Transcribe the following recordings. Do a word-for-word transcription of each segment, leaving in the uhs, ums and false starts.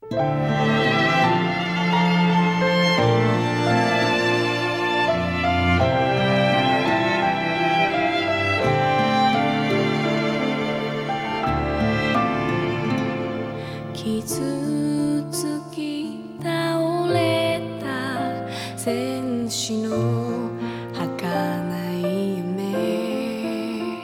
傷つき倒れた戦士の儚い夢、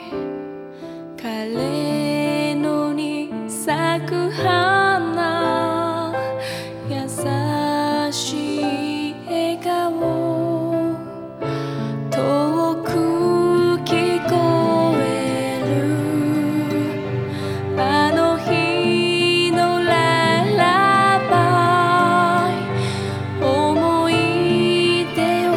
彼のに咲く花、優しい笑顔、遠く聞こえるあの日のララバイ、思い出を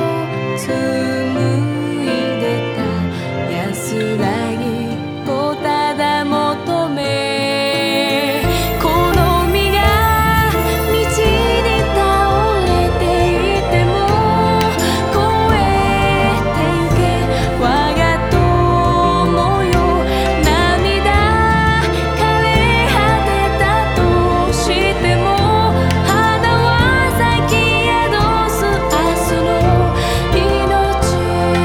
紡いでた安らぎをただ求め、この身が道に倒れていても越えてゆけ我が友よ、涙枯れ果てたとしても花は咲き宿す明日の命。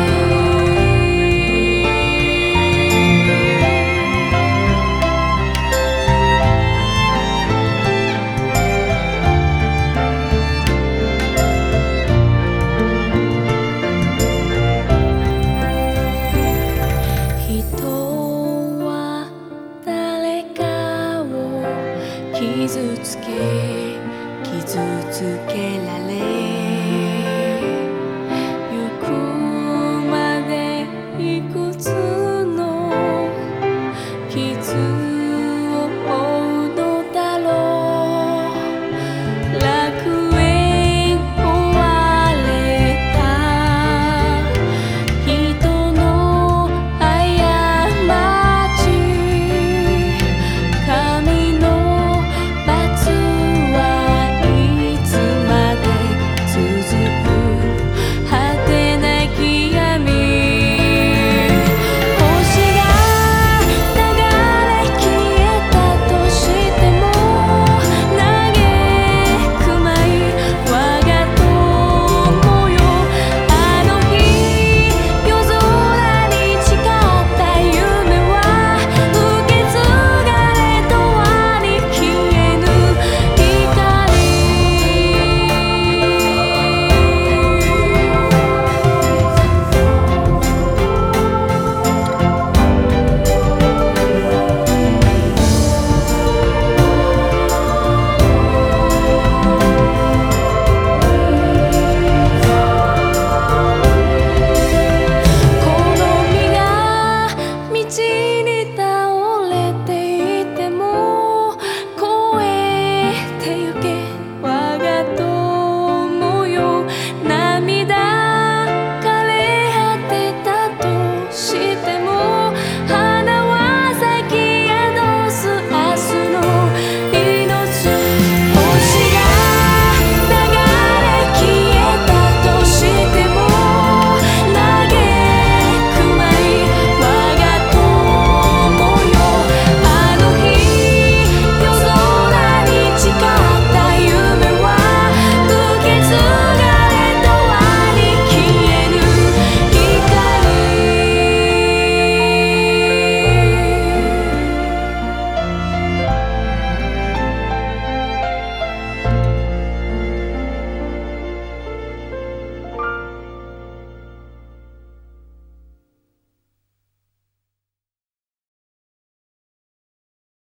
人は誰かを傷つけ傷つけられ